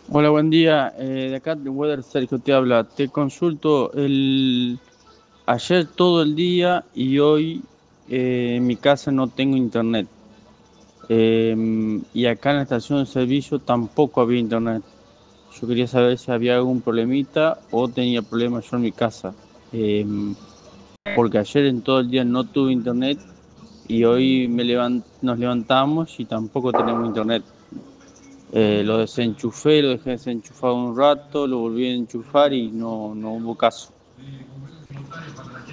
Hola, buen día. De acá de Weather Sergio te habla. Te consulto ayer todo el día y hoy en mi casa no tengo internet. Y acá en la estación de servicio tampoco había internet. Yo quería saber si había algún problemita o tenía problemas yo en mi casa. Porque ayer en todo el día no tuve internet y hoy nos levantamos y tampoco tenemos internet. Lo desenchufé, lo dejé desenchufado un rato, lo volví a enchufar y no hubo caso.